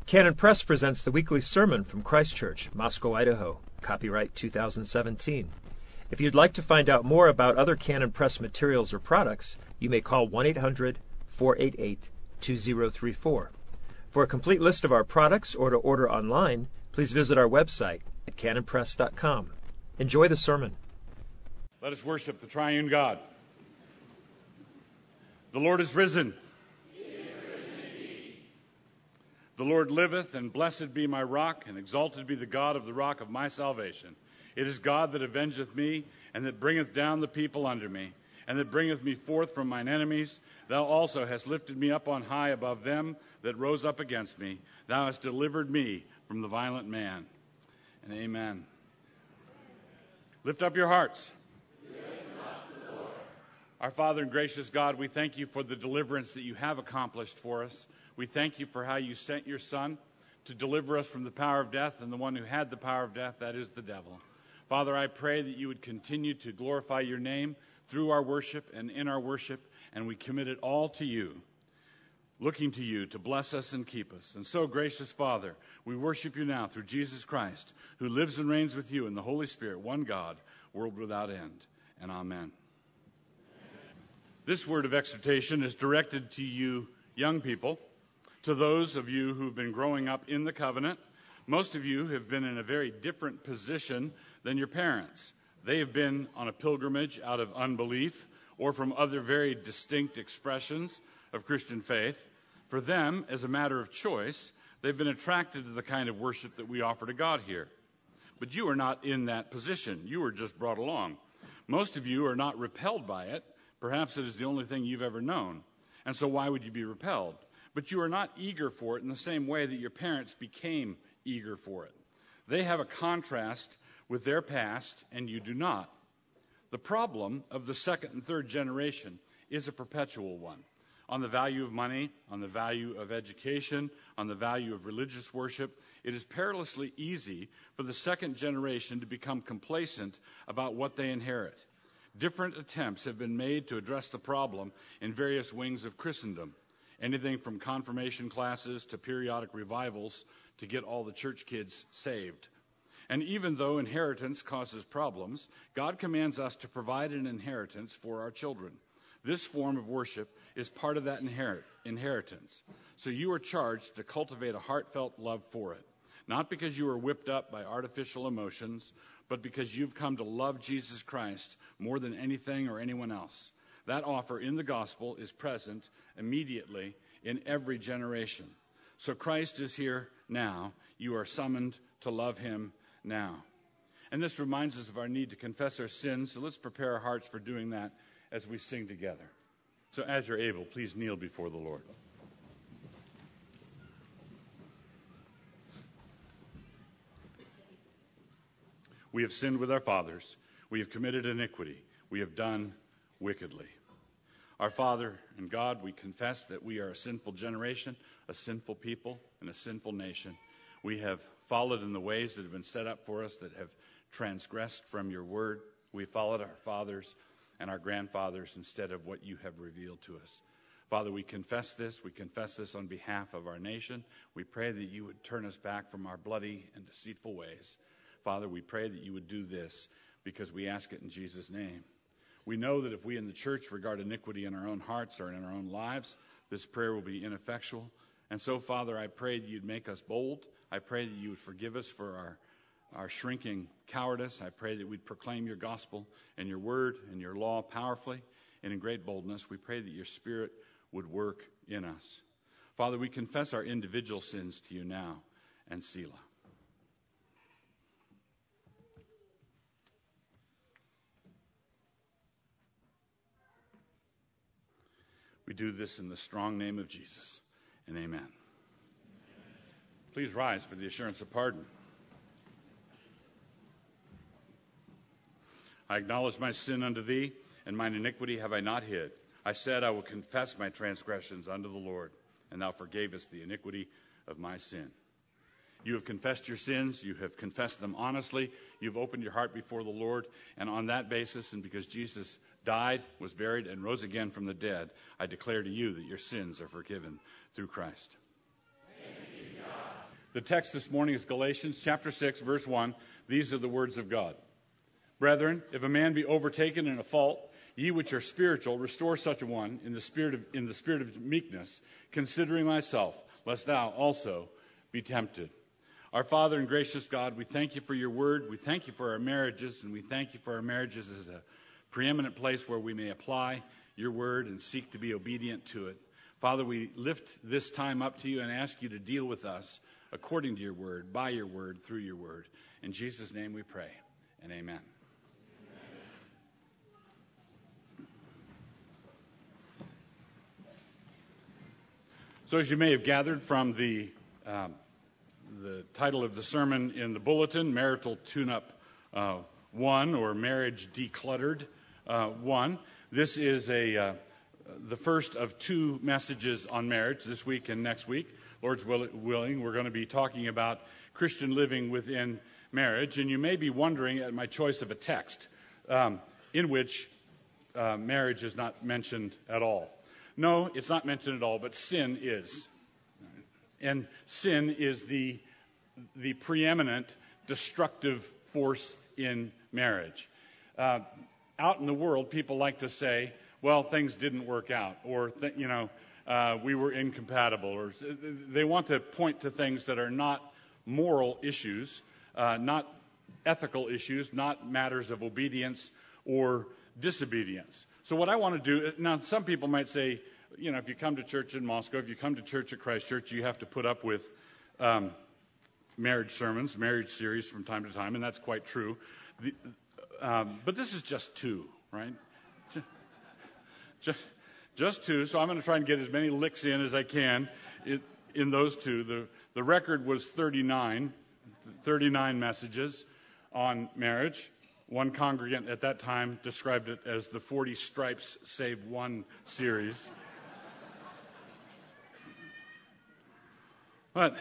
Canon Press presents the weekly sermon from Christ Church, Moscow, Idaho, copyright 2017. If you'd like to find out more about other Canon Press materials or products, you may call 1-800-488-2034. For a complete list of our products or to order online, please visit our website at canonpress.com. Enjoy the sermon. Let us worship the triune God. The Lord is risen. The Lord liveth, and blessed be my rock, and exalted be the God of the rock of my salvation. It is God that avengeth me, and that bringeth down the people under me, and that bringeth me forth from mine enemies. Thou also hast lifted me up on high above them that rose up against me. Thou hast delivered me from the violent man. And amen. Lift up your hearts. Our Father and gracious God, we thank you for the deliverance that you have accomplished for us. We thank you for how you sent your Son to deliver us from the power of death, and the one who had the power of death, that is the devil. Father, I pray that you would continue to glorify your name through our worship and in our worship, and we commit it all to you, looking to you to bless us and keep us. And so, gracious Father, we worship you now through Jesus Christ, who lives and reigns with you in the Holy Spirit, one God, world without end. And amen. This word of exhortation is directed to you young people, to those of you who've been growing up in the covenant. Most of you have been in a very different position than your parents. They have been on a pilgrimage out of unbelief or from other very distinct expressions of Christian faith. For them, as a matter of choice, they've been attracted to the kind of worship that we offer to God here. But you are not in that position. You were just brought along. Most of you are not repelled by it. Perhaps it is the only thing you've ever known. And so why would you be repelled? But you are not eager for it in the same way that your parents became eager for it. They have a contrast with their past, and you do not. The problem of the second and third generation is a perpetual one. On the value of money, on the value of education, on the value of religious worship, it is perilously easy for the second generation to become complacent about what they inherit. Different attempts have been made to address the problem in various wings of Christendom. Anything from confirmation classes to periodic revivals to get all the church kids saved. And even though inheritance causes problems, God commands us to provide an inheritance for our children. This form of worship is part of that inheritance. So you are charged to cultivate a heartfelt love for it, not because you are whipped up by artificial emotions, but because you've come to love Jesus Christ more than anything or anyone else. That offer in the gospel is present immediately in every generation. So Christ is here now. You are summoned to love him now. And this reminds us of our need to confess our sins. So let's prepare our hearts for doing that as we sing together. So as you're able, please kneel before the Lord. We have sinned with our fathers. We have committed iniquity. We have done wickedly. Our Father and God, we confess that we are a sinful generation, a sinful people, and a sinful nation. We have followed in the ways that have been set up for us that have transgressed from your word. We followed our fathers and our grandfathers instead of what you have revealed to us. Father, we confess this. We confess this on behalf of our nation. We pray that you would turn us back from our bloody and deceitful ways. Father, we pray that you would do this because we ask it in Jesus' name. We know that if we in the church regard iniquity in our own hearts or in our own lives, this prayer will be ineffectual. And so, Father, I pray that you'd make us bold. I pray that you would forgive us for our shrinking cowardice. I pray that we'd proclaim your gospel and your word and your law powerfully and in great boldness. We pray that your Spirit would work in us. Father, we confess our individual sins to you now, and Selah. We do this in the strong name of Jesus, and amen. Please rise for the assurance of pardon. I acknowledge my sin unto thee, and mine iniquity have I not hid. I said, I will confess my transgressions unto the Lord, and thou forgavest the iniquity of my sin. You have confessed your sins. You have confessed them honestly. You've opened your heart before the Lord. And on that basis, and because Jesus died, was buried, and rose again from the dead, I declare to you that your sins are forgiven through Christ. Thanks be to God. The text this morning is Galatians chapter 6, verse 1. These are the words of God. Brethren, if a man be overtaken in a fault, ye which are spiritual, restore such a one in the spirit of meekness, considering thyself, lest thou also be tempted. Our Father and gracious God, we thank you for your word. We thank you for our marriages, and we thank you for our marriages as a preeminent place where we may apply your word and seek to be obedient to it. Father, we lift this time up to you and ask you to deal with us according to your word, by your word, through your word. In Jesus' name we pray, and amen. So as you may have gathered from the title of the sermon in the bulletin, Marital Tune-Up 1, or Marriage Decluttered 1, this is the first of two messages on marriage this week and next week. Lord's willing, we're going to be talking about Christian living within marriage. And you may be wondering at my choice of a text in which marriage is not mentioned at all. No, it's not mentioned at all, but sin is. And sin is the preeminent destructive force in marriage. Out in the world, people like to say, well, things didn't work out, or, we were incompatible, or they want to point to things that are not moral issues, not ethical issues, not matters of obedience or disobedience. So what I want to do, now some people might say, if you come to church in Moscow, if you come to church at Christ Church, you have to put up with marriage sermons, marriage series from time to time, and that's quite true. But this is just two, right? Just two, so I'm going to try and get as many licks in as I can in those two. The record was 39 messages on marriage. One congregant at that time described it as the 40 Stripes Save One series. But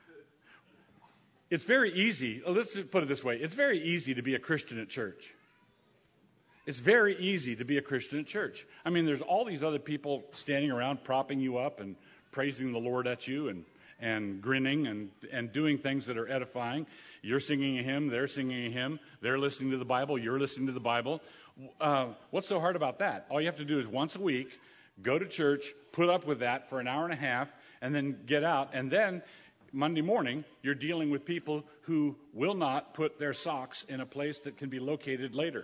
it's very easy, let's put it this way, it's very easy to be a Christian at church. It's very easy to be a Christian at church. I mean, there's all these other people standing around propping you up and praising the Lord at you and grinning and doing things that are edifying. You're singing a hymn, they're singing a hymn, they're listening to the Bible, you're listening to the Bible. What's so hard about that? All you have to do is once a week, go to church, put up with that for an hour and a half, and then get out. And then Monday morning, you're dealing with people who will not put their socks in a place that can be located later.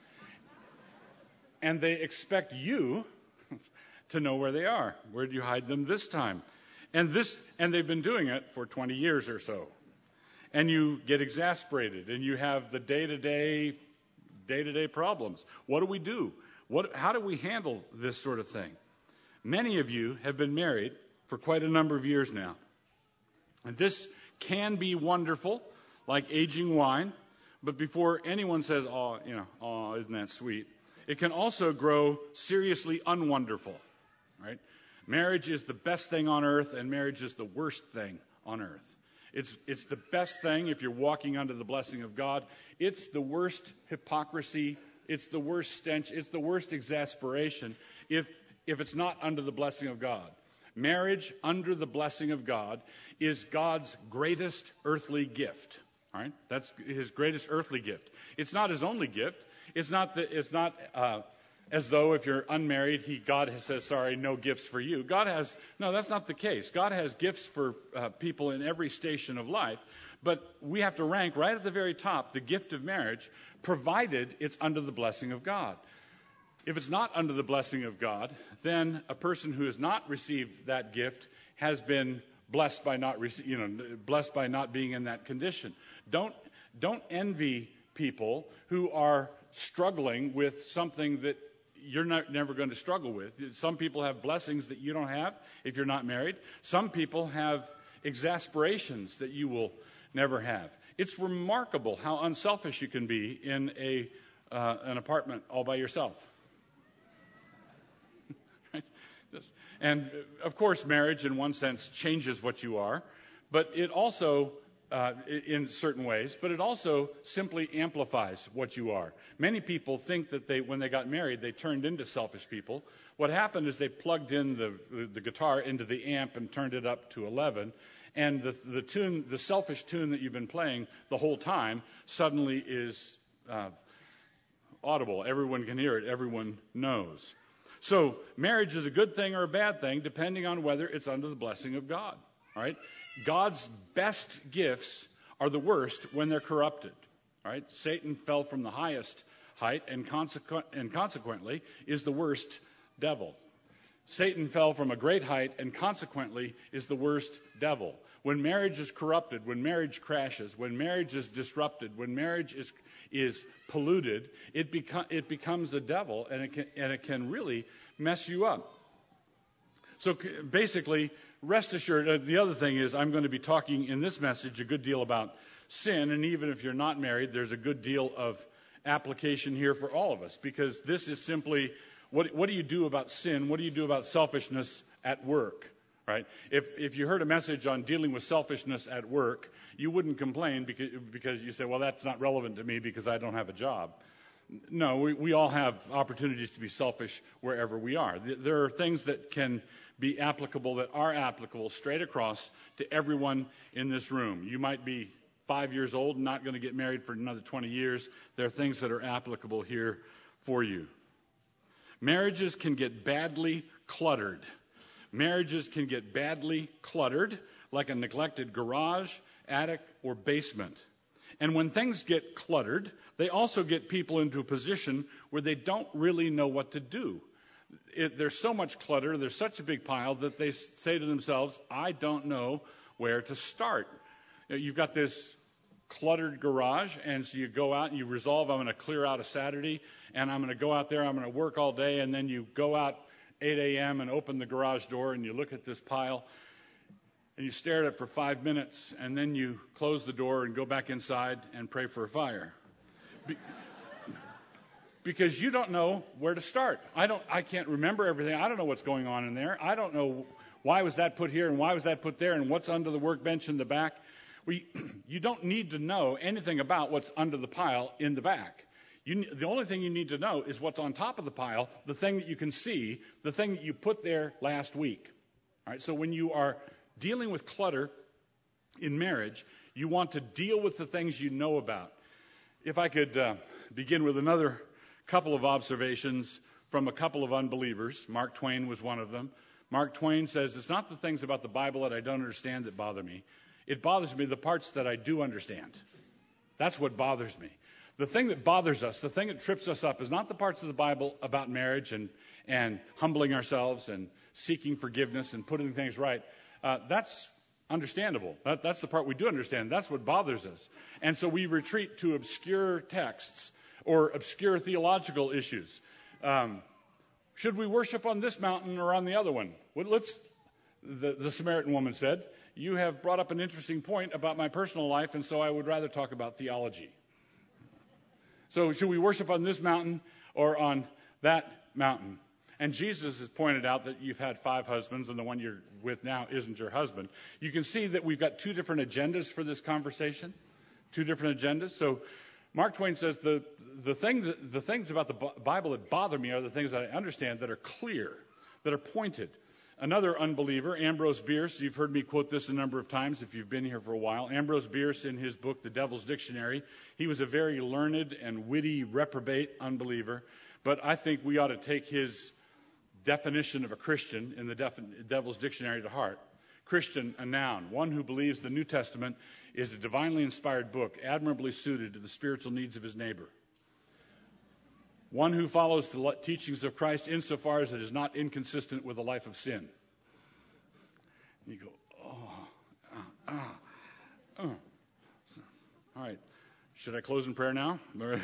And they expect you to know where they are. Where did you hide them this time? And they've been doing it for 20 years or so. And you get exasperated, and you have the day-to-day problems. What do we do? How do we handle this sort of thing? Many of you have been married for quite a number of years now. And this can be wonderful, like aging wine. But before anyone says, isn't that sweet? It can also grow seriously unwonderful, right? Marriage is the best thing on earth, and marriage is the worst thing on earth. It's the best thing if you're walking under the blessing of God. It's the worst hypocrisy. It's the worst stench. It's the worst exasperation if it's not under the blessing of God. Marriage under the blessing of God is God's greatest earthly gift. All right? That's his greatest earthly gift. It's not his only gift. It's not as though if you're unmarried, God says, sorry, no gifts for you. No, that's not the case. God has gifts for people in every station of life, but we have to rank right at the very top the gift of marriage, provided it's under the blessing of God. If it's not under the blessing of God, then a person who has not received that gift has been blessed by not being in that condition. Don't envy people who are struggling with something that you're never going to struggle with. Some people have blessings that you don't have if you're not married. Some people have exasperations that you will never have. It's remarkable how unselfish you can be in an apartment all by yourself. Right? And of course, marriage in one sense changes what you are, but it also in certain ways, but it also simply amplifies what you are. Many people think that when they got married, they turned into selfish people. What happened is they plugged in the guitar into the amp and turned it up to 11, and the selfish tune that you've been playing the whole time suddenly is audible. Everyone can hear it. Everyone knows. So marriage is a good thing or a bad thing, depending on whether it's under the blessing of God. All right? God's best gifts are the worst when they're corrupted. All right? Satan fell from the highest height and consequently is the worst devil. Satan fell from a great height and consequently is the worst devil. When marriage is corrupted, when marriage crashes, when marriage is disrupted, when marriage is polluted, it becomes the devil, and it can really mess you up. So basically, rest assured, the other thing is I'm going to be talking in this message a good deal about sin, and even if you're not married, there's a good deal of application here for all of us, because this is simply what do you do about sin? What do you do about selfishness at work? Right? If you heard a message on dealing with selfishness at work, you wouldn't complain because you say, well, that's not relevant to me because I don't have a job. No, we all have opportunities to be selfish wherever we are. There are things that can be applicable, that are applicable straight across to everyone in this room. You might be 5 years old and not going to get married for another 20 years. There are things that are applicable here for you. Marriages can get badly cluttered. Marriages can get badly cluttered, like a neglected garage, attic, or basement. And when things get cluttered, they also get people into a position where they don't really know what to do. There's so much clutter, there's such a big pile that they say to themselves, I don't know where to start. You've got this cluttered garage, and so you go out and you resolve, I'm going to clear out a Saturday, and I'm going to go out there, I'm going to work all day, and then you go out 8 a.m. and open the garage door, and you look at this pile, and you stare at it for 5 minutes, and then you close the door and go back inside and pray for a fire. Because you don't know where to start. I can't remember everything. I don't know what's going on in there. I don't know why was that put here and why was that put there and what's under the workbench in the back. You don't need to know anything about what's under the pile in the back. The only thing you need to know is what's on top of the pile, the thing that you can see, the thing that you put there last week. All right, so when you are dealing with clutter in marriage, you want to deal with the things you know about. If I could begin with another couple of observations from a couple of unbelievers. Mark Twain was one of them. Mark Twain says, it's not the things about the Bible that I don't understand that bother me. It bothers me the parts that I do understand. That's what bothers me. The thing that bothers us, the thing that trips us up, is not the parts of the Bible about marriage and humbling ourselves and seeking forgiveness and putting things right. That's understandable. That's the part we do understand. That's what bothers us. And so we retreat to obscure texts or obscure theological issues. Should we worship on this mountain or on the other one? Well, the Samaritan woman said, you have brought up an interesting point about my personal life, and so I would rather talk about theology. So should we worship on this mountain or on that mountain? And Jesus has pointed out that you've had 5 husbands and the one you're with now isn't your husband. You can see that we've got 2 different agendas for this conversation, 2 different agendas. So Mark Twain says the things about the Bible that bother me are the things that I understand that are clear, that are pointed. Another unbeliever, Ambrose Bierce, you've heard me quote this a number of times if you've been here for a while. Ambrose Bierce, in his book, The Devil's Dictionary, he was a very learned and witty reprobate unbeliever, but I think we ought to take his definition of a Christian in the Devil's Dictionary to heart. Christian, a noun, one who believes the New Testament is a divinely inspired book, admirably suited to the spiritual needs of his neighbor. One who follows the teachings of Christ insofar as it is not inconsistent with a life of sin. And you go, All right. Should I close in prayer now?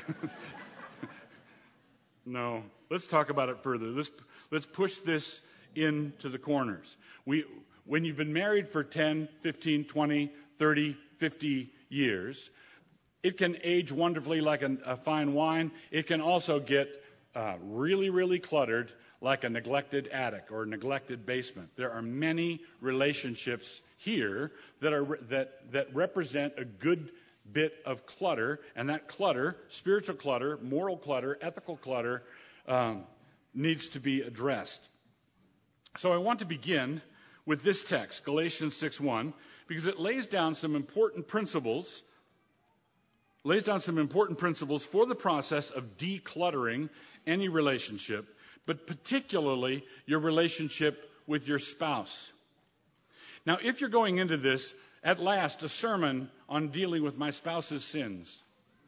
No. Let's talk about it further. Let's push this into the corners. When you've been married for 10, 15, 20, 30, 50 years, it can age wonderfully like a fine wine. It can also get really, really cluttered like a neglected attic or a neglected basement. There are many relationships here that represent a good bit of clutter, and that clutter, spiritual clutter, moral clutter, ethical clutter, needs to be addressed. So I want to begin with this text, Galatians 6:1, because it lays down some important principles for the process of decluttering any relationship, but particularly your relationship with your spouse. Now, if you're going into this, at last, a sermon on dealing with my spouse's sins,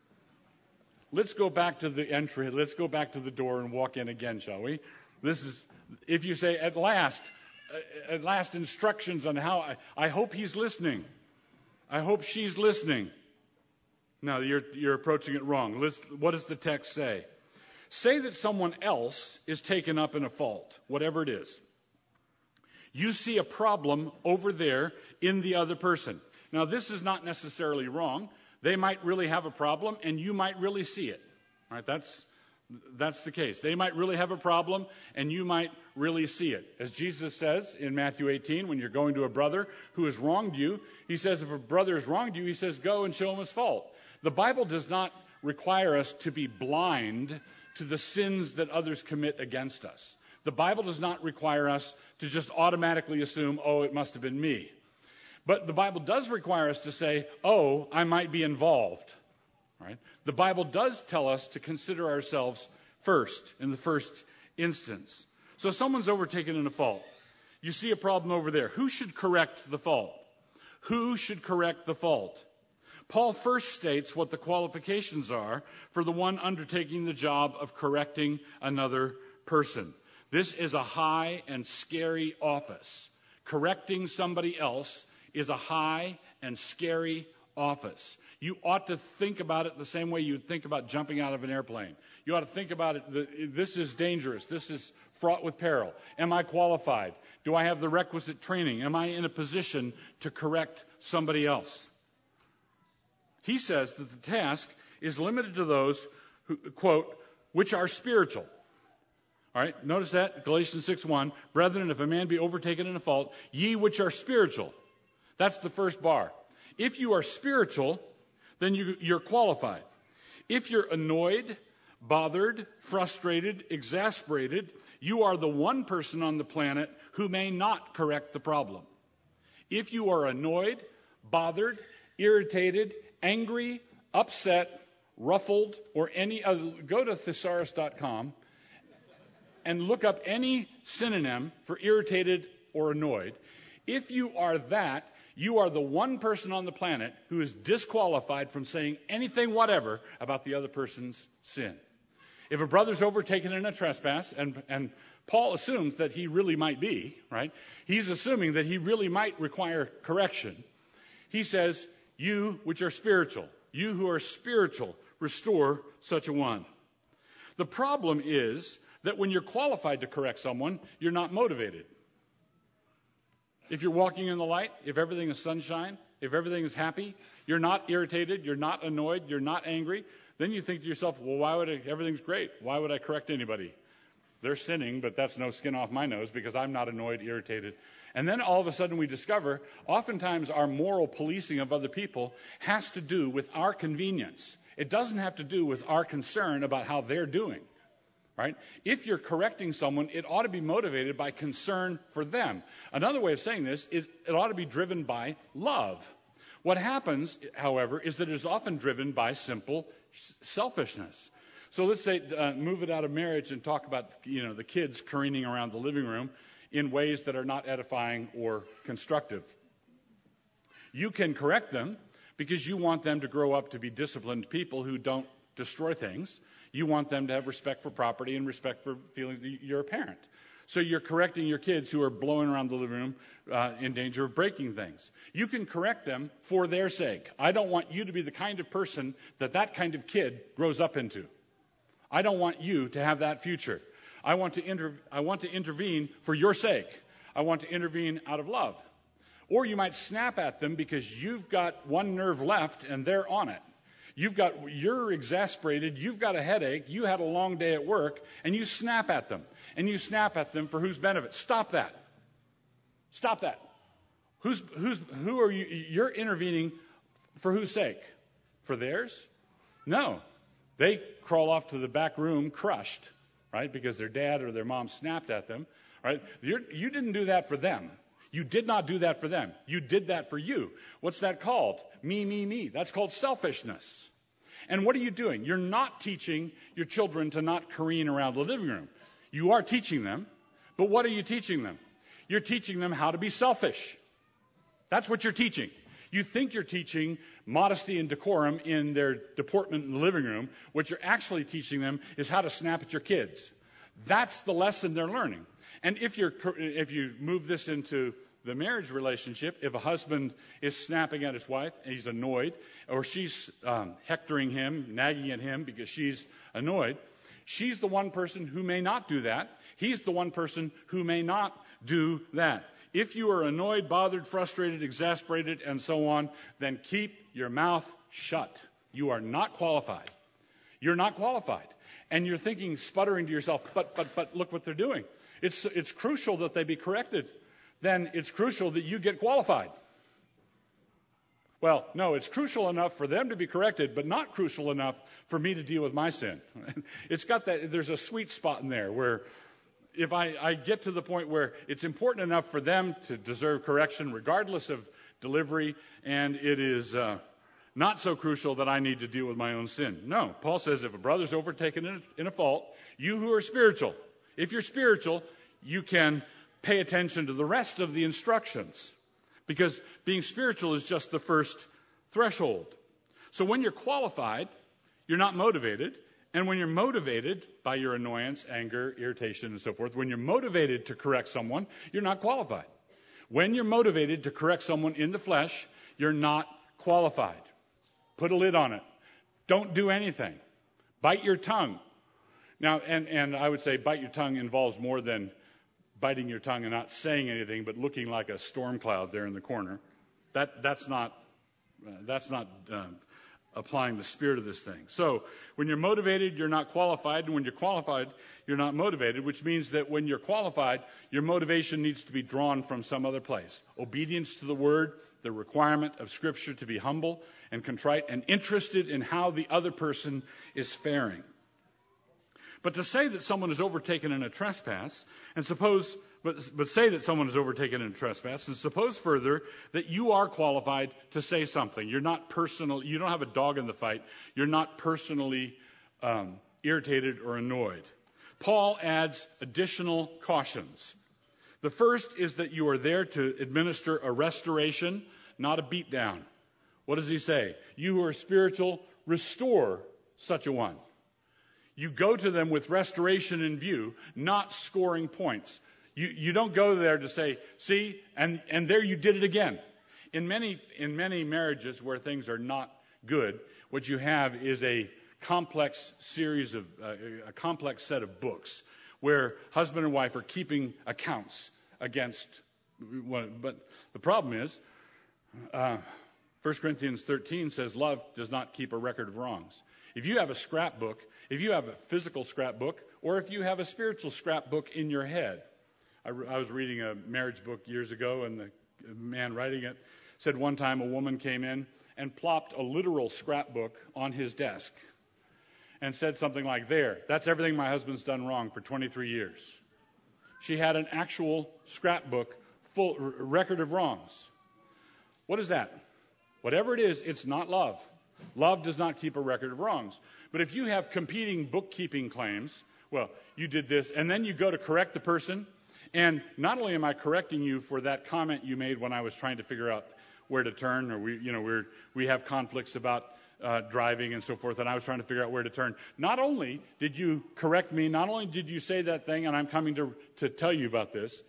let's go back to the entry. Let's go back to the door and walk in again, shall we? This is, if you say, at last instructions on how, I hope he's listening. I hope she's listening. No, you're approaching it wrong. What does the text say? Say that someone else is taken up in a fault, whatever it is. You see a problem over there in the other person. Now, this is not necessarily wrong. They might really have a problem, and you might really see it. All right, that's the case. They might really have a problem, and you might really see it. As Jesus says in Matthew 18, when you're going to a brother who has wronged you, he says, if a brother has wronged you, he says, go and show him his fault. The Bible does not require us to be blind to the sins that others commit against us. The Bible does not require us to just automatically assume, oh, it must have been me. But the Bible does require us to say, oh, I might be involved. Right? The Bible does tell us to consider ourselves first, in the first instance. So someone's overtaken in a fault. You see a problem over there. Who should correct the fault? Who should correct the fault? Paul first states what the qualifications are for the one undertaking the job of correcting another person. This is a high and scary office. Correcting somebody else is a high and scary office. You ought to think about it the same way you'd think about jumping out of an airplane. You ought to think about it, this is dangerous. This is fraught with peril. Am I qualified? Do I have the requisite training? Am I in a position to correct somebody else? He says that the task is limited to those who, quote, which are spiritual. All right, notice that, Galatians 6:1, brethren, if a man be overtaken in a fault, ye which are spiritual. That's the first bar. If you are spiritual, then you're qualified. If you're annoyed, bothered, frustrated, exasperated, you are the one person on the planet who may not correct the problem. If you are annoyed, bothered, irritated, angry, upset, ruffled, or any other, go to thesaurus.com and look up any synonym for irritated or annoyed. If you are that, you are the one person on the planet who is disqualified from saying anything whatever about the other person's sin. If a brother's overtaken in a trespass, and Paul assumes that he really might be, right? He's assuming that he really might require correction. He says, you which are spiritual, you who are spiritual, restore such a one. The problem is that when you're qualified to correct someone, you're not motivated. If you're walking in the light, if everything is sunshine, if everything is happy, you're not irritated, you're not annoyed, you're not angry, then you think to yourself, well, everything's great. Why would I correct anybody? They're sinning, but that's no skin off my nose because I'm not annoyed, irritated. And then all of a sudden we discover oftentimes our moral policing of other people has to do with our convenience. It doesn't have to do with our concern about how they're doing. Right? If you're correcting someone, it ought to be motivated by concern for them. Another way of saying this is it ought to be driven by love. What happens, however, is that it is often driven by simple selfishness. So let's say, move it out of marriage and talk about, the kids careening around the living room in ways that are not edifying or constructive. You can correct them because you want them to grow up to be disciplined people who don't destroy things. You want them to have respect for property and respect for feeling that you're a parent. So you're correcting your kids who are blowing around the living room in danger of breaking things. You can correct them for their sake. I don't want you to be the kind of person that kind of kid grows up into. I don't want you to have that future. I want to intervene for your sake. I want to intervene out of love. Or you might snap at them because you've got one nerve left and they're on it. You're exasperated, you've got a headache, you had a long day at work, and you snap at them. And you snap at them for whose benefit? Stop that. Stop that. Who are you? You're intervening for whose sake? For theirs? No. They crawl off to the back room crushed, right? Because their dad or their mom snapped at them, right? You didn't do that for them. You did not do that for them. You did that for you. What's that called? Me, me, me. That's called selfishness. And what are you doing? You're not teaching your children to not careen around the living room. You are teaching them, but what are you teaching them? You're teaching them how to be selfish. That's what you're teaching. You think you're teaching modesty and decorum in their deportment in the living room. What you're actually teaching them is how to snap at your kids. That's the lesson they're learning. And if you move this into the marriage relationship, if a husband is snapping at his wife and he's annoyed, or she's hectoring him, nagging at him because she's annoyed, she's the one person who may not do that. He's the one person who may not do that. If you are annoyed, bothered, frustrated, exasperated, and so on, then keep your mouth shut. You are not qualified. You're not qualified. And you're thinking, sputtering to yourself, but look what they're doing. It's crucial that they be corrected. Then it's crucial that you get qualified. Well, no, it's crucial enough for them to be corrected, but not crucial enough for me to deal with my sin. It's got that, there's a sweet spot in there where if I get to the point where it's important enough for them to deserve correction regardless of delivery, and it is not so crucial that I need to deal with my own sin. No, Paul says if a brother's overtaken in a fault, you who are spiritual, if you're spiritual, you can pay attention to the rest of the instructions, because being spiritual is just the first threshold. So when you're qualified, you're not motivated. And when you're motivated by your annoyance, anger, irritation, and so forth, when you're motivated to correct someone, you're not qualified. When you're motivated to correct someone in the flesh, you're not qualified. Put a lid on it. Don't do anything. Bite your tongue. Now, and I would say bite your tongue involves more than biting your tongue and not saying anything, but looking like a storm cloud there in the corner. That's not applying the spirit of this thing. So when you're motivated, you're not qualified, and when you're qualified, you're not motivated, which means that when you're qualified, your motivation needs to be drawn from some other place. Obedience to the word, the requirement of Scripture to be humble and contrite and interested in how the other person is faring. But to say that someone is overtaken in a trespass, and say that someone is overtaken in a trespass, and suppose further that you are qualified to say something. You're not personal. You don't have a dog in the fight. You're not personally irritated or annoyed. Paul adds additional cautions. The first is that you are there to administer a restoration, not a beatdown. What does he say? You who are spiritual, restore such a one. You go to them with restoration in view, not scoring points. You don't go there to say, see, and there you did it again. In many marriages where things are not good, what you have is a complex series of a complex set of books where husband and wife are keeping accounts against. But the problem is, 1 Corinthians 13 says, love does not keep a record of wrongs. If you have a scrapbook, if you have a physical scrapbook, or if you have a spiritual scrapbook in your head. I was reading a marriage book years ago, and the man writing it said one time a woman came in and plopped a literal scrapbook on his desk and said something like, there, that's everything my husband's done wrong for 23 years. She had an actual scrapbook full record of wrongs. What is that? Whatever it is, it's not love. Love does not keep a record of wrongs. But if you have competing bookkeeping claims, well, you did this, and then you go to correct the person, and not only am I correcting you for that comment you made when I was trying to figure out where to turn, or we have conflicts about driving and so forth, and I was trying to figure out where to turn. Not only did you correct me, not only did you say that thing, and I'm coming to tell you about this,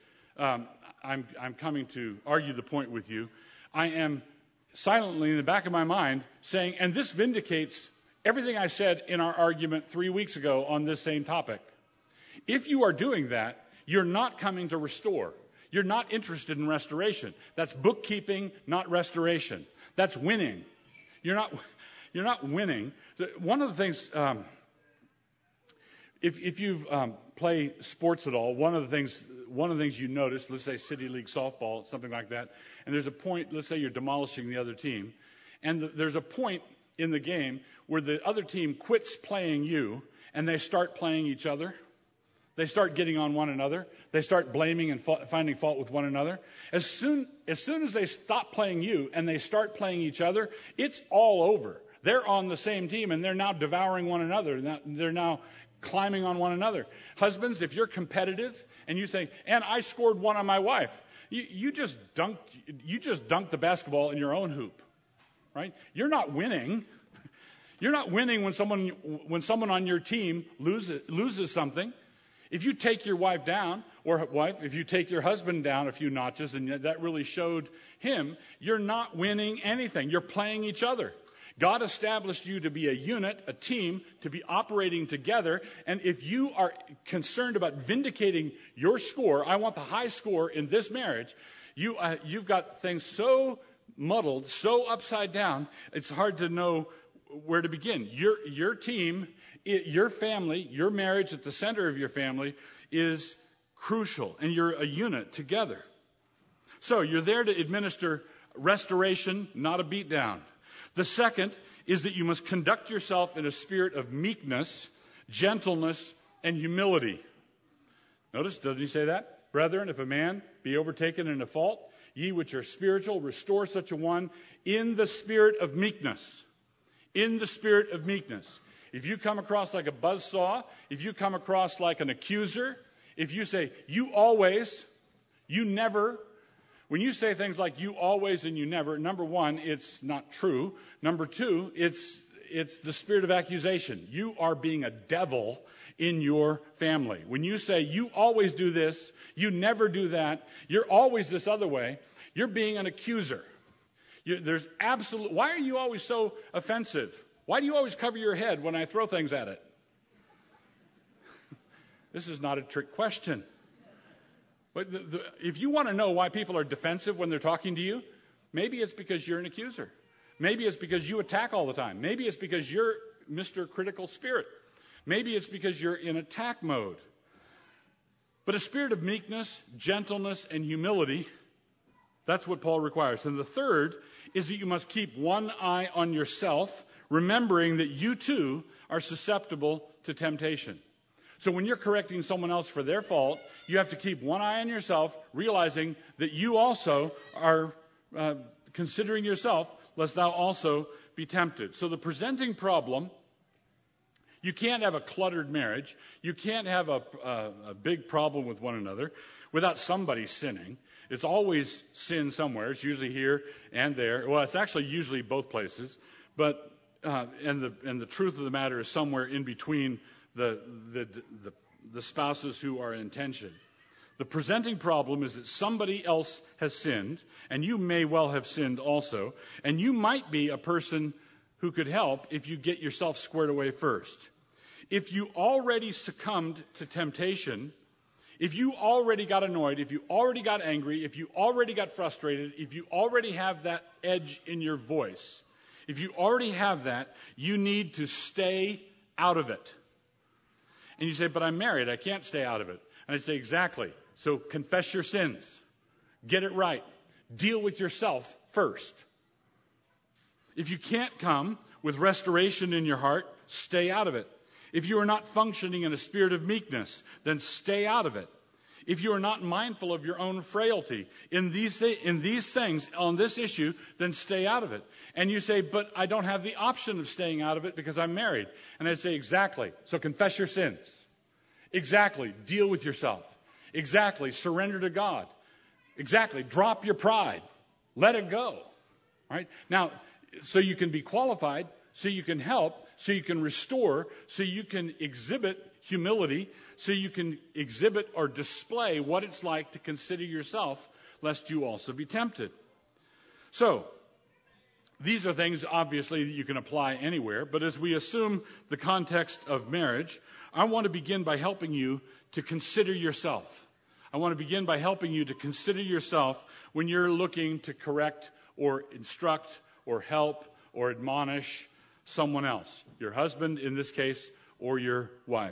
I'm coming to argue the point with you. I am silently in the back of my mind saying, and this vindicates everything I said in our argument 3 weeks ago on this same topic. If you are doing that, you're not coming to restore. You're not interested in restoration. That's bookkeeping, not restoration. That's winning. You're not winning. One of the things, if you play sports at all, one of the things you notice, let's say City League softball, something like that, and there's a point, let's say you're demolishing the other team, and there's a point in the game where the other team quits playing you and they start playing each other. they start getting on one another. They start blaming and finding fault with one another. As soon as they stop playing you and they start playing each other, it's all over. They're on the same team, and they're now devouring one another. They're now climbing on one another. Husbands, if you're competitive and you say, and I scored one on my wife, you just dunked the basketball in your own hoop, right? You're not winning. You're not winning when someone on your team loses something. If you take your wife down, or if you take your husband down a few notches, and that really showed him, you're not winning anything. You're playing each other. God established you to be a unit, a team, to be operating together. And if you are concerned about vindicating your score, I want the high score in this marriage, you've got things so muddled, so upside down, it's hard to know where to begin. Your team, your family, your marriage at the center of your family is crucial, and you're a unit together. So you're there to administer restoration, not a beatdown. The second is that you must conduct yourself in a spirit of meekness, gentleness, and humility. Notice, doesn't he say that? Brethren, if a man be overtaken in a fault, ye which are spiritual, restore such a one in the spirit of meekness. In the spirit of meekness. If you come across like a buzzsaw, if you come across like an accuser, if you say, you always, you never, when you say things like you always and you never, number one, it's not true. Number two, it's the spirit of accusation. You are being a devil in your family. When you say you always do this, you never do that, you're always this other way, you're being an accuser. Why are you always so offensive? Why do you always cover your head when I throw things at it? This is not a trick question. But if you want to know why people are defensive when they're talking to you, maybe it's because you're an accuser. Maybe it's because you attack all the time. Maybe it's because you're Mr. Critical Spirit. Maybe it's because you're in attack mode. But a spirit of meekness, gentleness, and humility, that's what Paul requires. And the third is that you must keep one eye on yourself, remembering that you too are susceptible to temptation. So when you're correcting someone else for their fault, you have to keep one eye on yourself, realizing that you also are considering yourself, lest thou also be tempted. So the presenting problem, you can't have a cluttered marriage. You can't have a big problem with one another without somebody sinning. It's always sin somewhere. It's usually here and there. Well, it's actually usually both places. But and the truth of the matter is somewhere in between the spouses who are in tension. The presenting problem is that somebody else has sinned, and you may well have sinned also, and you might be a person who could help if you get yourself squared away first. If you already succumbed to temptation, if you already got annoyed, if you already got angry, if you already got frustrated, if you already have that edge in your voice, if you already have that, you need to stay out of it. And you say, but I'm married, I can't stay out of it. And I say, exactly. So confess your sins. Get it right. Deal with yourself first. If you can't come with restoration in your heart, stay out of it. If you are not functioning in a spirit of meekness, then stay out of it. If you are not mindful of your own frailty in these things, on this issue, then stay out of it. And you say, but I don't have the option of staying out of it because I'm married. And I say, exactly. So confess your sins. Exactly. Deal with yourself. Exactly. Surrender to God. Exactly. Drop your pride. Let it go. Right? Now, so you can be qualified, so you can help, so you can restore, so you can exhibit humility, so you can exhibit or display what it's like to consider yourself, lest you also be tempted. So, these are things, obviously, that you can apply anywhere, but as we assume the context of marriage, I want to begin by helping you to consider yourself. I want to begin by helping you to consider yourself when you're looking to correct or instruct or help or admonish someone else, your husband in this case, or your wife.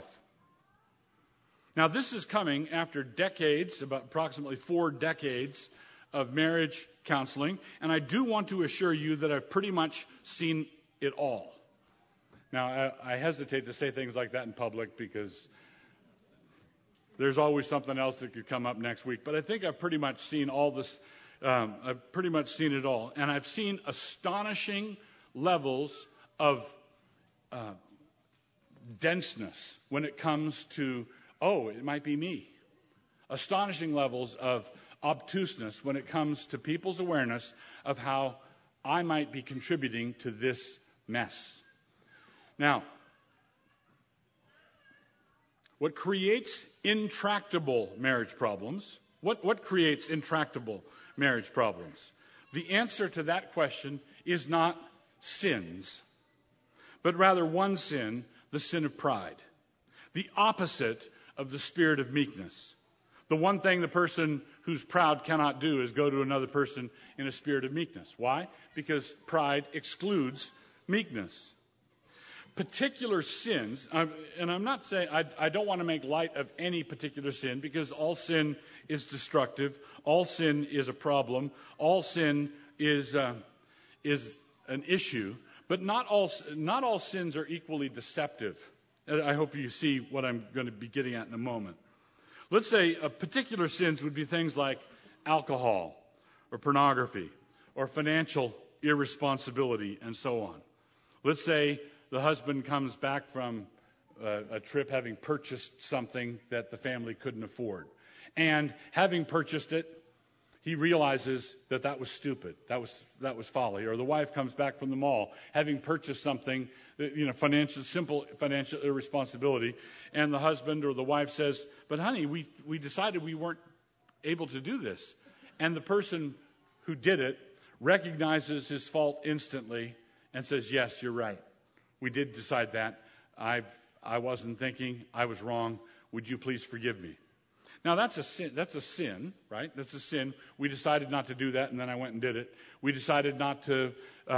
Now, this is coming after decades, about approximately 4 decades of marriage counseling, and I do want to assure you that I've pretty much seen it all. Now, I hesitate to say things like that in public because There's always something else that could come up next week. But I think I've pretty much seen all this. I've pretty much seen it all. And I've seen astonishing levels of denseness when it comes to, it might be me. Astonishing levels of obtuseness when it comes to people's awareness of how I might be contributing to this mess. Now, what creates intractable marriage problems? What creates intractable marriage problems? The answer to that question is not sins, but rather one sin, the sin of pride. The opposite of the spirit of meekness. The one thing the person who's proud cannot do is go to another person in a spirit of meekness. Why? Because pride excludes meekness. Particular sins, and I'm not saying, I don't want to make light of any particular sin, because all sin is destructive, all sin is a problem, all sin is an issue, but not all sins are equally deceptive. I hope you see what I'm going to be getting at in a moment. Let's say particular sins would be things like alcohol, or pornography, or financial irresponsibility, and so on. Let's say the husband comes back from a trip having purchased something that the family couldn't afford. And having purchased it, he realizes that was stupid. That was folly. Or the wife comes back from the mall having purchased something, simple financial irresponsibility. And the husband or the wife says, but honey, we decided we weren't able to do this. And the person who did it recognizes his fault instantly and says, yes, you're right. We did decide that. I wasn't thinking. I was wrong. Would you please forgive me? Now, that's a sin, right? That's a sin. We decided not to do that, and then I went and did it. We decided not to,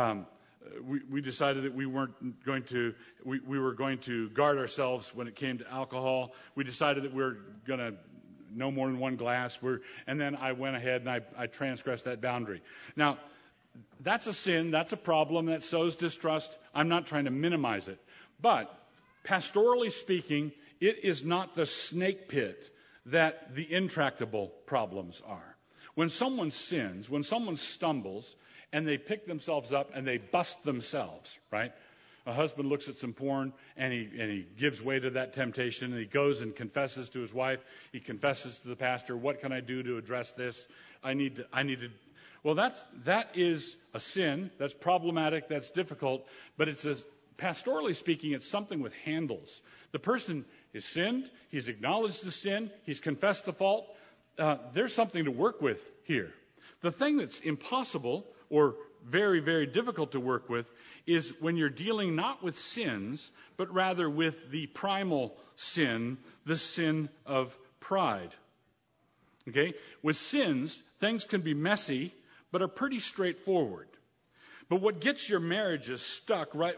we decided that we weren't going to, we were going to guard ourselves when it came to alcohol. We decided that we were going to no more than one glass. And then I went ahead and I transgressed that boundary. Now, that's a sin, that's a problem, that sows distrust. I'm not trying to minimize it. But, pastorally speaking, it is not the snake pit that the intractable problems are. When someone sins, when someone stumbles, and they pick themselves up and they bust themselves, right? A husband looks at some porn and he gives way to that temptation, and he goes and confesses to his wife. He confesses to the pastor, what can I do to address this? I need to. Well, that is a sin. That's problematic. That's difficult. But pastorally speaking, it's something with handles. The person has sinned. He's acknowledged the sin. He's confessed the fault. There's something to work with here. The thing that's impossible or very, very difficult to work with is when you're dealing not with sins, but rather with the primal sin, the sin of pride. Okay? With sins, things can be messy, but are pretty straightforward. But what gets your marriages stuck right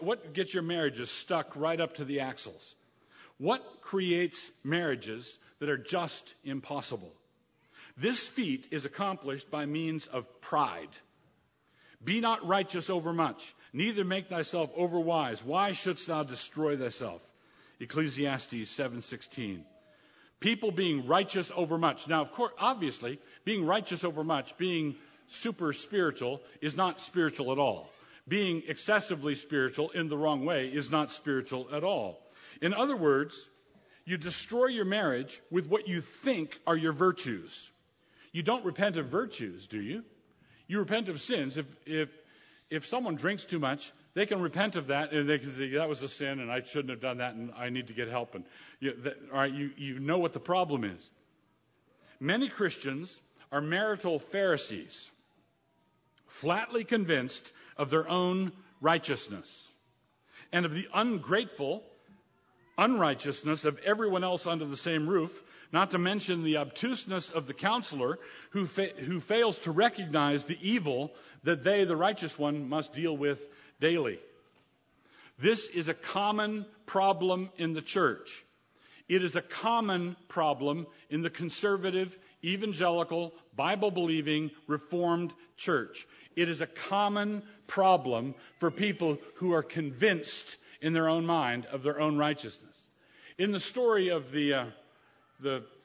up to the axles? What creates marriages that are just impossible? This feat is accomplished by means of pride. Be not righteous overmuch, neither make thyself overwise. Why shouldst thou destroy thyself? Ecclesiastes 7:16. People being righteous overmuch. Now, of course, obviously, being righteous overmuch, being super spiritual, is not spiritual at all. Being excessively spiritual in the wrong way is not spiritual at all. In other words, you destroy your marriage with what you think are your virtues. You don't repent of virtues, do you? You repent of sins. If someone drinks too much, they can repent of that, and they can say, that was a sin, and I shouldn't have done that, and I need to get help. And all right, you know what the problem is. Many Christians are marital Pharisees, flatly convinced of their own righteousness and of the ungrateful unrighteousness of everyone else under the same roof, not to mention the obtuseness of the counselor who fails to recognize the evil that they, the righteous one, must deal with daily. This is a common problem in the church. It is a common problem in the conservative, evangelical, Bible-believing, Reformed church. It is a common problem for people who are convinced in their own mind of their own righteousness. In the story of the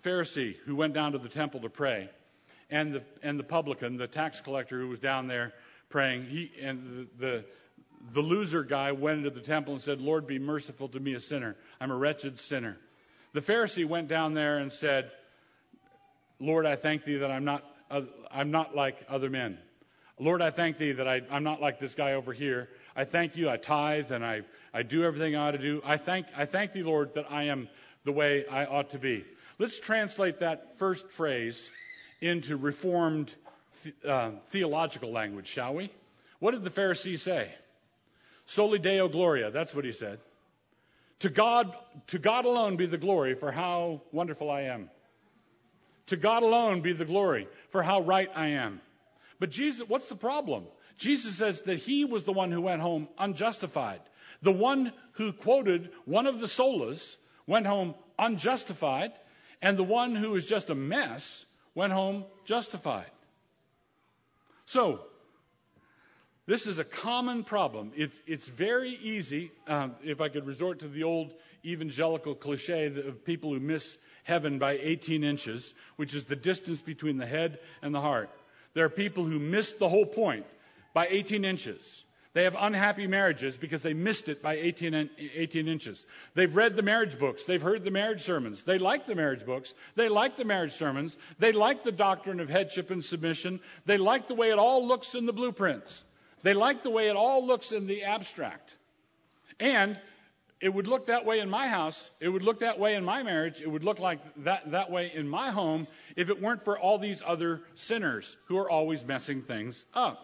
Pharisee who went down to the temple to pray, and the publican, the tax collector who was down there praying. The loser guy went into the temple and said, "Lord, be merciful to me, a sinner. I'm a wretched sinner." The Pharisee went down there and said, "Lord, I thank thee that I'm not like other men. Lord, I thank thee that I'm not like this guy over here. I thank you, I tithe, and I do everything I ought to do. I thank thee, Lord, that I am the way I ought to be." Let's translate that first phrase into Reformed theological language, shall we? What did the Pharisee say? Soli Deo Gloria, that's what he said. To God alone be the glory for how wonderful I am. To God alone be the glory for how right I am. But Jesus, what's the problem? Jesus says that he was the one who went home unjustified. The one who quoted one of the solas went home unjustified, and the one who was just a mess went home justified. So, this is a common problem. It's very easy, if I could resort to the old evangelical cliche of people who miss heaven by 18 inches, which is the distance between the head and the heart. There are people who miss the whole point by 18 inches. They have unhappy marriages because they missed it by 18 inches. They've read the marriage books. They've heard the marriage sermons. They like the marriage books. They like the marriage sermons. They like the doctrine of headship and submission. They like the way it all looks in the blueprints. They like the way it all looks in the abstract. And it would look that way in my house. It would look that way in my marriage. It would look like that way in my home if it weren't for all these other sinners who are always messing things up.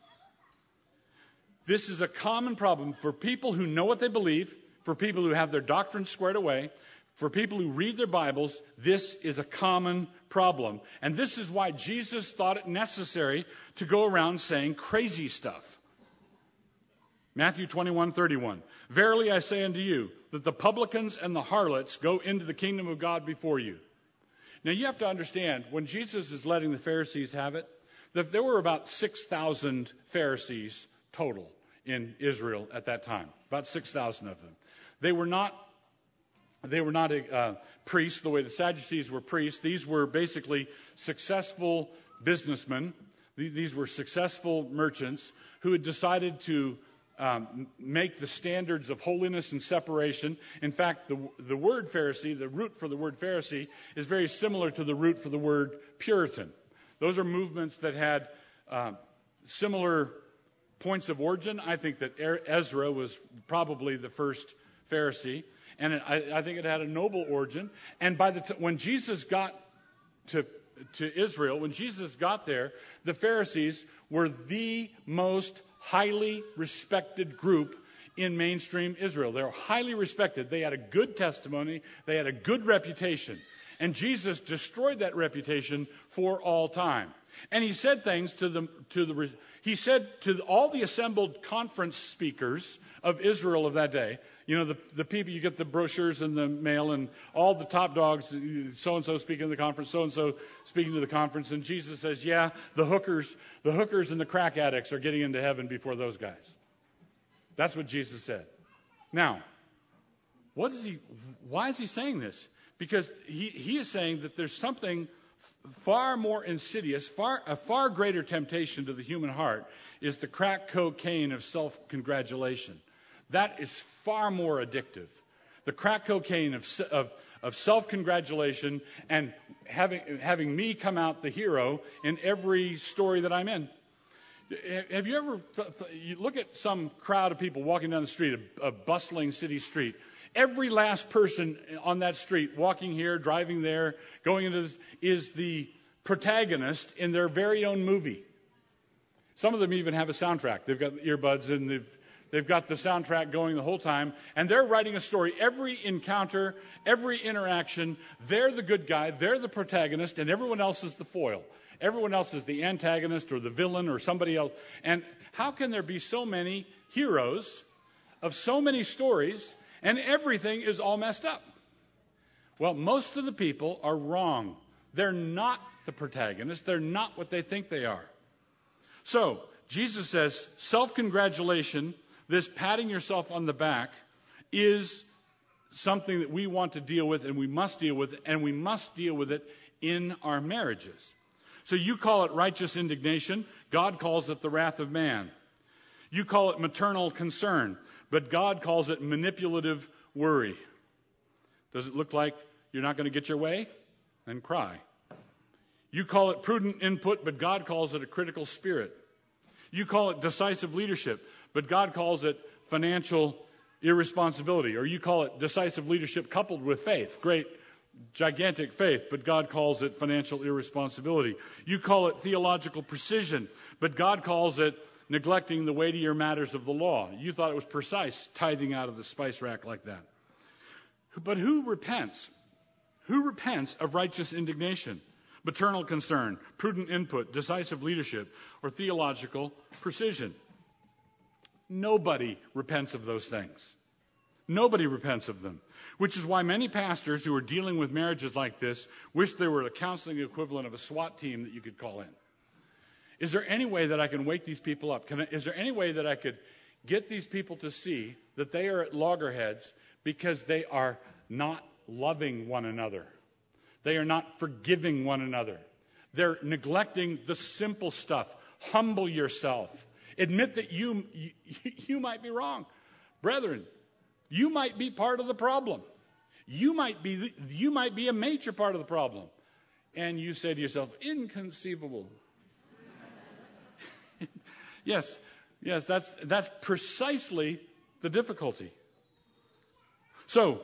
This is a common problem for people who know what they believe, for people who have their doctrine squared away, for people who read their Bibles. This is a common problem. And this is why Jesus thought it necessary to go around saying crazy stuff. Matthew 21:31. Verily I say unto you, that the publicans and the harlots go into the kingdom of God before you. Now you have to understand, when Jesus is letting the Pharisees have it, that there were about 6,000 Pharisees total in Israel at that time. About 6,000 of them. They were not priests the way the Sadducees were priests. These were basically successful businessmen. These were successful merchants who had decided to make the standards of holiness and separation. In fact, the word Pharisee, the root for the word Pharisee, is very similar to the root for the word Puritan. Those are movements that had similar points of origin. I think that Ezra was probably the first Pharisee, and I think it had a noble origin. And when Jesus got to Israel, when Jesus got there, the Pharisees were the most highly respected group in mainstream Israel. They were highly respected. They had a good testimony. They had a good reputation. And Jesus destroyed that reputation for all time. And he said things he said to all the assembled conference speakers of Israel of that day, you know, the people, you get the brochures in the mail and all the top dogs, so-and-so speaking to the conference, so-and-so speaking to the conference. And Jesus says, yeah, the hookers and the crack addicts are getting into heaven before those guys. That's what Jesus said. Now, why is he saying this? Because he is saying that there's something far more insidious, a far greater temptation to the human heart is the crack cocaine of self-congratulation. That is far more addictive. The crack cocaine of self-congratulation and having me come out the hero in every story that I'm in. Have you ever, you look at some crowd of people walking down the street, a bustling city street. Every last person on that street, walking here, driving there, going into this, is the protagonist in their very own movie. Some of them even have a soundtrack. They've got earbuds and they've got the soundtrack going the whole time. And they're writing a story. Every encounter, every interaction, they're the good guy, they're the protagonist, and everyone else is the foil. Everyone else is the antagonist or the villain or somebody else. And how can there be so many heroes of so many stories and everything is all messed up? Well, most of the people are wrong. They're not the protagonist. They're not what they think they are. So, Jesus says self-congratulation, this patting yourself on the back, is something that we want to deal with, and we must deal with it in our marriages. So you call it righteous indignation. God calls it the wrath of man. You call it maternal concern, but God calls it manipulative worry. Does it look like you're not going to get your way? Then cry. You call it prudent input, but God calls it a critical spirit. You call it decisive leadership, but God calls it financial irresponsibility. Or you call it decisive leadership coupled with faith. Great, gigantic faith, but God calls it financial irresponsibility. You call it theological precision, but God calls it neglecting the weightier matters of the law. You thought it was precise, tithing out of the spice rack like that. But who repents? Who repents of righteous indignation, maternal concern, prudent input, decisive leadership, or theological precision? Nobody repents of those things. Nobody repents of them, which is why many pastors who are dealing with marriages like this wish there were a counseling equivalent of a SWAT team that you could call in. Is there any way that I can wake these people up? Is there any way that I could get these people to see that they are at loggerheads because they are not loving one another? They are not forgiving one another. They're neglecting the simple stuff. Humble yourself. Admit that you might be wrong. Brethren, you might be part of the problem. You might be a major part of the problem. And you say to yourself, inconceivable. Yes, that's precisely the difficulty. So,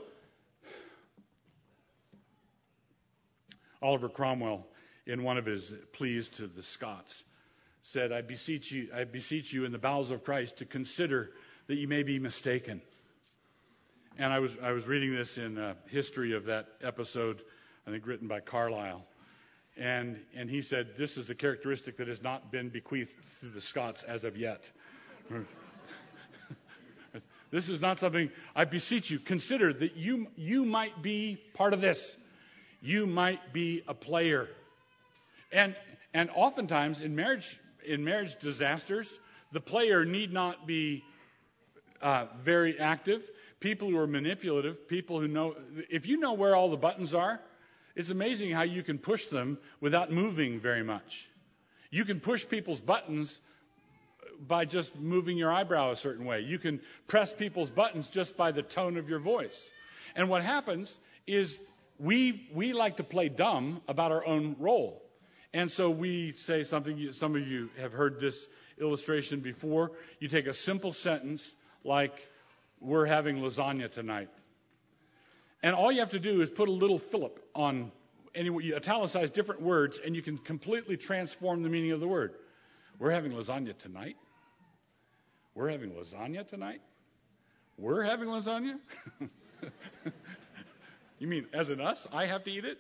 Oliver Cromwell, in one of his pleas to the Scots, said, I beseech you in the bowels of Christ to consider that you may be mistaken. And I was reading this in a history of that episode, I think written by Carlyle. And he said, this is a characteristic that has not been bequeathed to the Scots as of yet. This is not something, I beseech you, consider that you might be part of this. You might be a player. And oftentimes in marriage disasters, the player need not be very active. People who are manipulative, people who know, if you know where all the buttons are, it's amazing how you can push them without moving very much. You can push people's buttons by just moving your eyebrow a certain way. You can press people's buttons just by the tone of your voice. And what happens is we like to play dumb about our own role. And so we say something, some of you have heard this illustration before. You take a simple sentence like, we're having lasagna tonight. And all you have to do is put a little Philip on, you italicize different words, and you can completely transform the meaning of the word. We're having lasagna tonight? We're having lasagna tonight? We're having lasagna? You mean as in us? I have to eat it?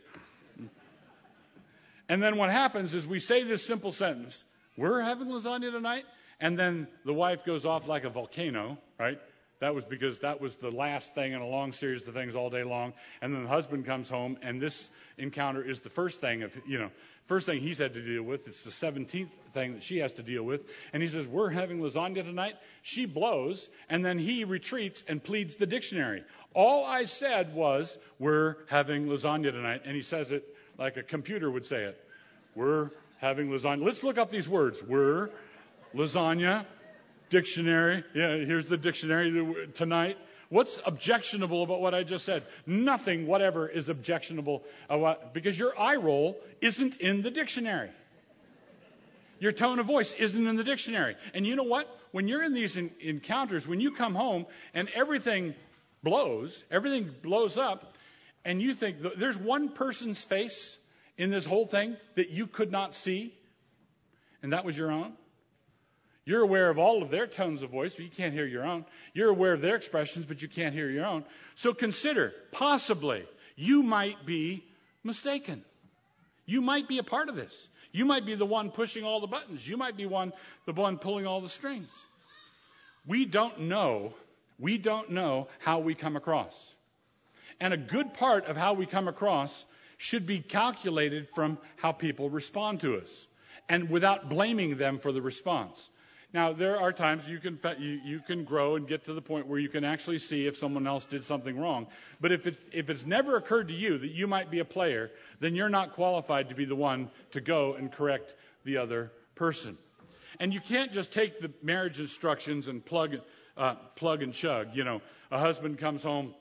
And then what happens is we say this simple sentence, we're having lasagna tonight? And then the wife goes off like a volcano, right? That was because that was the last thing in a long series of things all day long. And then the husband comes home, and this encounter is the first thing he's had to deal with. It's the 17th thing that she has to deal with. And he says, we're having lasagna tonight. She blows, and then he retreats and pleads the dictionary. All I said was, we're having lasagna tonight. And he says it like a computer would say it. We're having lasagna. Let's look up these words. We're, lasagna, dictionary. Yeah, here's the dictionary tonight. What's objectionable about what I just said? Nothing whatever is objectionable because your eye roll isn't in the dictionary. Your tone of voice isn't in the dictionary. And you know what? When you're in these encounters, when you come home and everything blows up, and you think there's one person's face in this whole thing that you could not see, and that was your own. You're aware of all of their tones of voice, but you can't hear your own. You're aware of their expressions, but you can't hear your own. So consider, possibly, you might be mistaken. You might be a part of this. You might be the one pushing all the buttons. You might be the one pulling all the strings. We don't know how we come across. And a good part of how we come across should be calculated from how people respond to us, and without blaming them for the response. Now, there are times you can grow and get to the point where you can actually see if someone else did something wrong. But if it's never occurred to you that you might be a player, then you're not qualified to be the one to go and correct the other person. And you can't just take the marriage instructions and plug and chug. You know, a husband comes home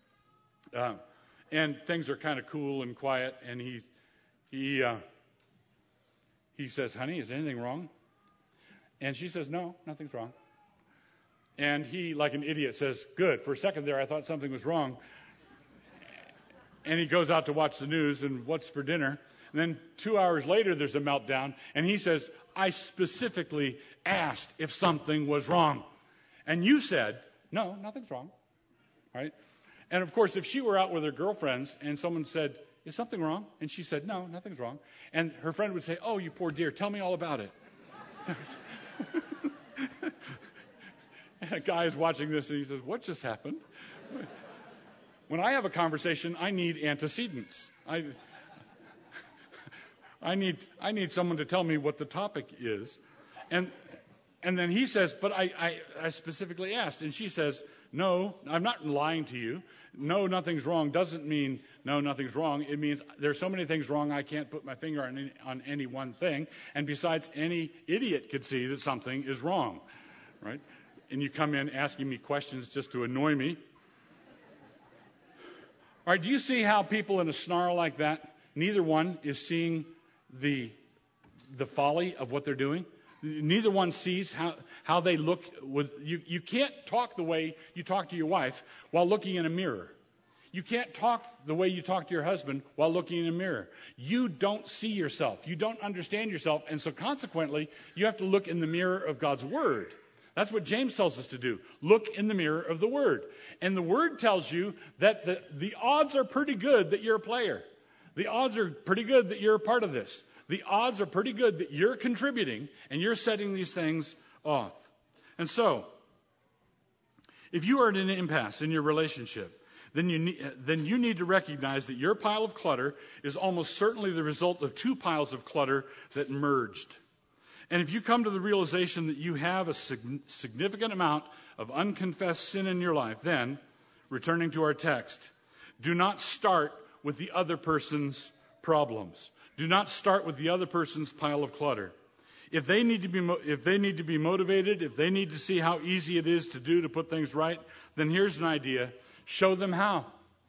and things are kind of cool and quiet, and he says, "Honey, is anything wrong?" And she says, "No, nothing's wrong." And he, like an idiot, says, "Good. For a second there, I thought something was wrong." And he goes out to watch the news and what's for dinner. And then 2 hours later, there's a meltdown. And he says, "I specifically asked if something was wrong. And you said, no, nothing's wrong." Right? And of course, if she were out with her girlfriends and someone said, "Is something wrong?" And she said, "No, nothing's wrong." And her friend would say, "Oh, you poor dear, tell me all about it." And a guy is watching this and he says, "What just happened?" When I have a conversation, I need antecedents. I need someone to tell me what the topic is. And then he says, "But I specifically asked." And she says, "No, I'm not lying to you. No, nothing's wrong doesn't mean no, nothing's wrong. It means there's so many things wrong I can't put my finger on any one thing. And besides, any idiot could see that something is wrong." Right? And you come in asking me questions just to annoy me. All right, do you see how people in a snarl like that, neither one is seeing the folly of what they're doing? Neither one sees how they look. You can't talk the way you talk to your wife while looking in a mirror. You can't talk the way you talk to your husband while looking in a mirror. You don't see yourself. You don't understand yourself. And so consequently, you have to look in the mirror of God's Word. That's what James tells us to do. Look in the mirror of the Word. And the Word tells you that the odds are pretty good that you're a player. The odds are pretty good that you're a part of this. The odds are pretty good that you're contributing and you're setting these things off. And so, if you are in an impasse in your relationship, then you need to recognize that your pile of clutter is almost certainly the result of two piles of clutter that merged. And if you come to the realization that you have a significant amount of unconfessed sin in your life, then, returning to our text, do not start with the other person's problems. Do not start with the other person's pile of clutter. If they need to be motivated, if they need to see how easy it is to put things right, then here's an idea. Show them how.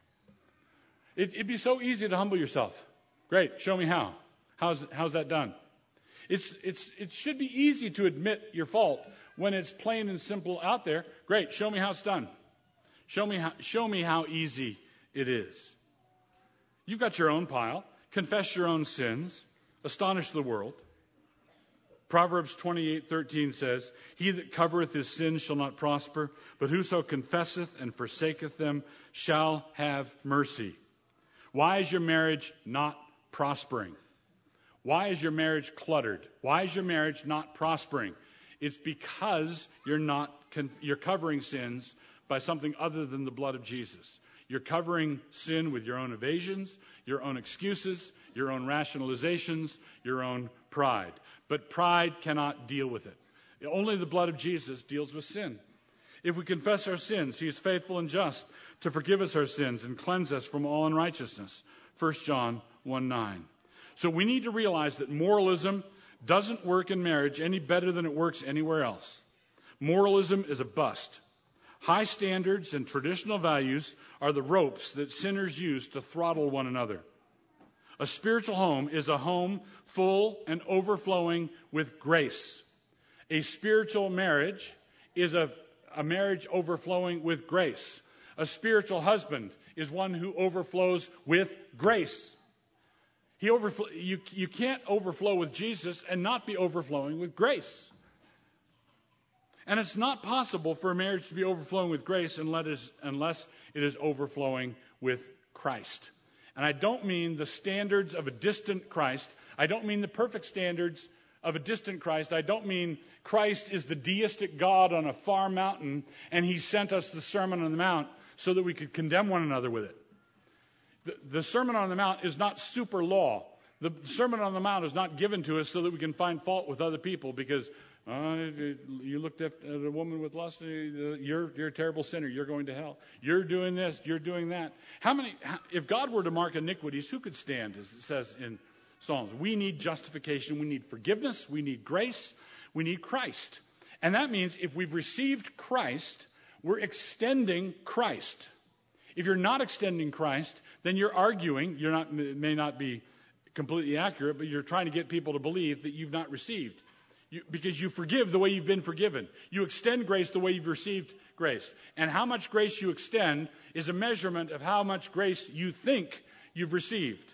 It'd be so easy to humble yourself. Great, show me how. How's that done? It should be easy to admit your fault when it's plain and simple out there. Great, show me how it's done. Show me how easy it is. You've got your own pile. Confess your own sins. Astonish the world. Proverbs 28:13 says, "He that covereth his sins shall not prosper, but whoso confesseth and forsaketh them shall have mercy." Why is your marriage not prospering? Why is your marriage cluttered? Why is your marriage not prospering? It's because you're covering sins by something other than the blood of Jesus. You're covering sin with your own evasions, your own excuses, your own rationalizations, your own pride. But pride cannot deal with it. Only the blood of Jesus deals with sin. If we confess our sins, he is faithful and just to forgive us our sins and cleanse us from all unrighteousness. 1 John 1:9. So we need to realize that moralism doesn't work in marriage any better than it works anywhere else. Moralism is a bust. High standards and traditional values are the ropes that sinners use to throttle one another. A spiritual home is a home full and overflowing with grace. A spiritual marriage is a marriage overflowing with grace. A spiritual husband is one who overflows with grace. You can't overflow with Jesus and not be overflowing with grace. And it's not possible for a marriage to be overflowing with grace unless it is overflowing with Christ. And I don't mean the standards of a distant Christ. I don't mean the perfect standards of a distant Christ. I don't mean Christ is the deistic God on a far mountain and he sent us the Sermon on the Mount so that we could condemn one another with it. The Sermon on the Mount is not super law. The Sermon on the Mount is not given to us so that we can find fault with other people because You looked at a woman with lust, you're a terrible sinner, you're going to hell. You're doing this, you're doing that. If God were to mark iniquities, who could stand, as it says in Psalms? We need justification, we need forgiveness, we need grace, we need Christ. And that means if we've received Christ, we're extending Christ. If you're not extending Christ, then you're arguing, may not be completely accurate, but you're trying to get people to believe that you've not received. Because you forgive the way you've been forgiven. You extend grace the way you've received grace. And how much grace you extend is a measurement of how much grace you think you've received.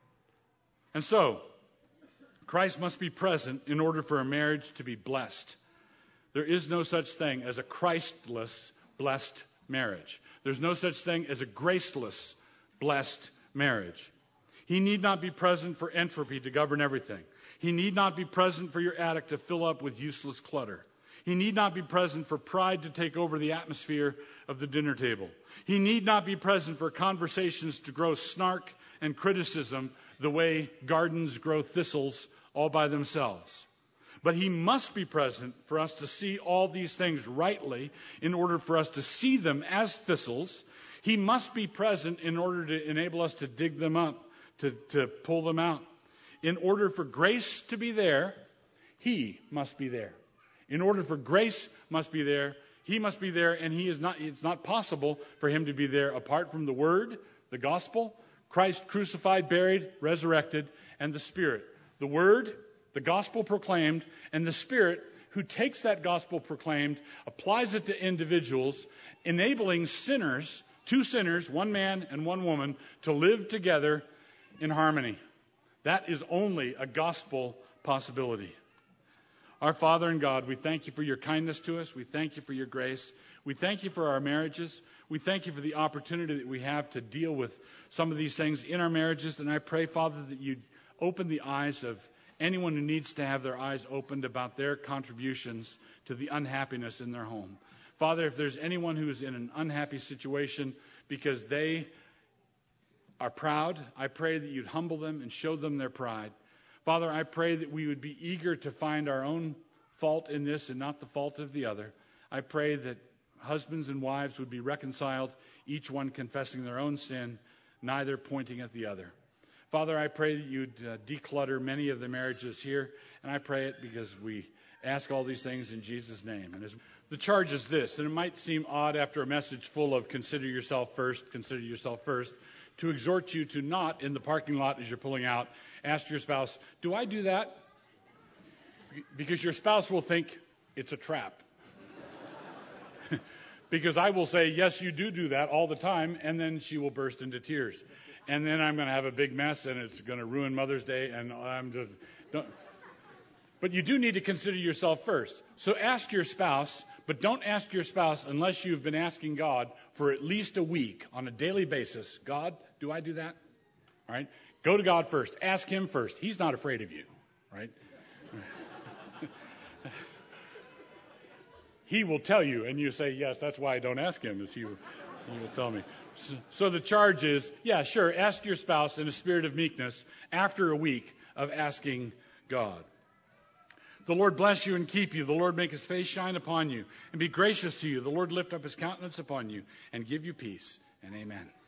And so, Christ must be present in order for a marriage to be blessed. There is no such thing as a Christless, blessed marriage. There's no such thing as a graceless, blessed marriage. He need not be present for entropy to govern everything. He need not be present for your attic to fill up with useless clutter. He need not be present for pride to take over the atmosphere of the dinner table. He need not be present for conversations to grow snark and criticism the way gardens grow thistles all by themselves. But he must be present for us to see all these things rightly in order for us to see them as thistles. He must be present in order to enable us to dig them up, to pull them out. In order for grace to be there, he must be there. In order for grace must be there, he must be there, and it's not possible for him to be there apart from the Word, the gospel, Christ crucified, buried, resurrected, and the Spirit. The Word, the gospel proclaimed, and the Spirit who takes that gospel proclaimed, applies it to individuals, enabling sinners, two sinners, one man and one woman, to live together in harmony. That is only a gospel possibility. Our Father and God, we thank you for your kindness to us. We thank you for your grace. We thank you for our marriages. We thank you for the opportunity that we have to deal with some of these things in our marriages. And I pray, Father, that you'd open the eyes of anyone who needs to have their eyes opened about their contributions to the unhappiness in their home. Father, if there's anyone who's in an unhappy situation because they are proud, I pray that you'd humble them and show them their pride. Father, I pray that we would be eager to find our own fault in this and not the fault of the other. I pray that husbands and wives would be reconciled, each one confessing their own sin, neither pointing at the other. Father, I pray that you'd declutter many of the marriages here, and I pray it because we ask all these things in Jesus' name. And the charge is this, and it might seem odd after a message full of consider yourself first, to exhort you to not, in the parking lot as you're pulling out, ask your spouse, do I do that? Because your spouse will think it's a trap. Because I will say, yes, you do that all the time, and then she will burst into tears. And then I'm going to have a big mess, and it's going to ruin Mother's Day, and But you do need to consider yourself first. So ask your spouse, but don't ask your spouse unless you've been asking God for at least a week on a daily basis. God, do I do that? All right? Go to God first. Ask him first. He's not afraid of you, right? He will tell you, and you say, yes, that's why I don't ask him, is he will tell me. So the charge is, yeah, sure, ask your spouse in a spirit of meekness after a week of asking God. The Lord bless you and keep you. The Lord make his face shine upon you and be gracious to you. The Lord lift up his countenance upon you and give you peace. And amen.